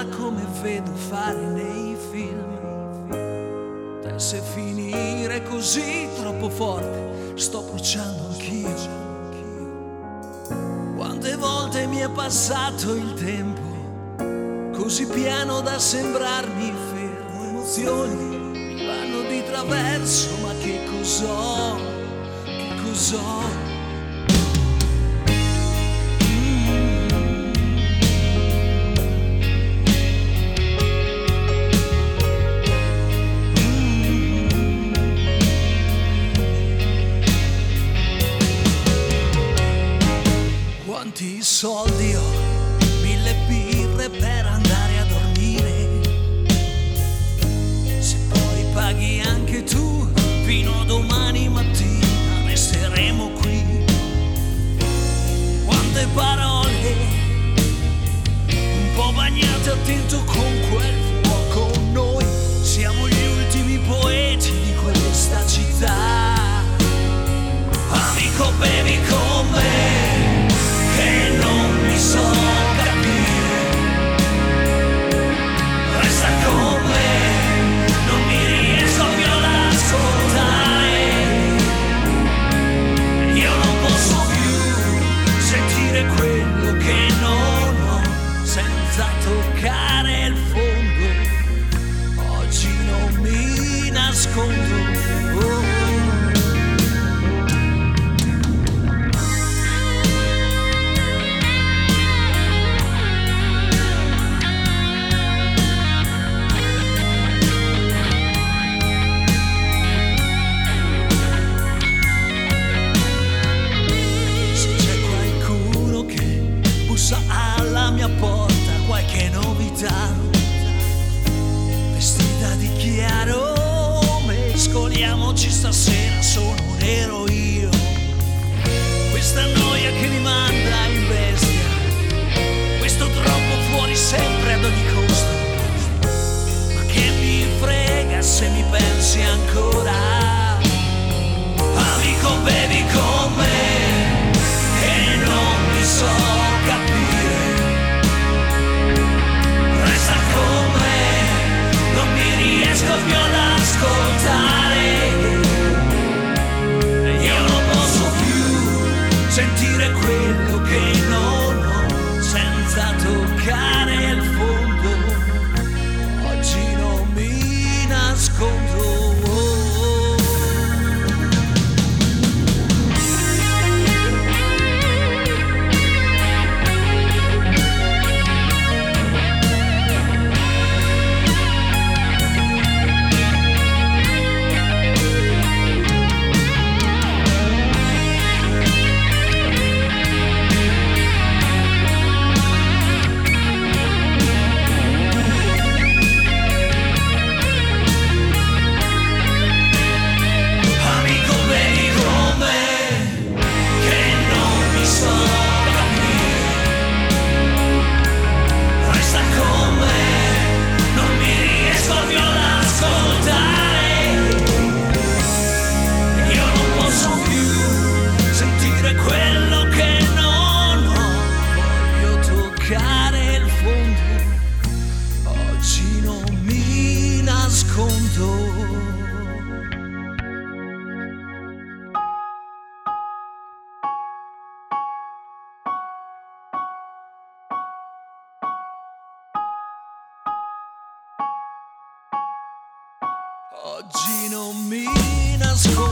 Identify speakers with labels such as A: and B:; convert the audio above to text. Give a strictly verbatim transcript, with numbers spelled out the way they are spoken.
A: farla come vedo fare nei film. Te se finire così troppo forte, sto bruciando anch'io. Quante volte mi è passato il tempo, così piano da sembrarmi fermo. Emozioni mi vanno di traverso, ma che cos'ho, che cos'ho? Quanti soldi ho, mille birre per andare a dormire. Se poi paghi anche tu, fino a domani mattina resteremo qui. Quante parole, un po' bagnate, attento con quel fuoco. Noi siamo gli ultimi poeti di questa città. Amico, bevi con me, che non mi so capire. Resta con me, non mi riesco più ad ascoltare. Io non posso più sentire quello che non ho, senza toccare il fondo. Oggi non mi nascondo. Oh. Alla mia porta qualche novità, vestita di chiaro, mescoliamoci stasera, sono nero io. Questa noia che mi manda in bestia, questo troppo fuori sempre ad ogni costo. Ma che mi frega se mi pensi ancora. Amico, bevi con me, che non mi so capire. Resta con me, non mi riesco più ad ascoltare. Io non posso più sentire quello che non ho, senza toccare il fondo. Oggi non mi nascondo. Oggi non mi nascondo.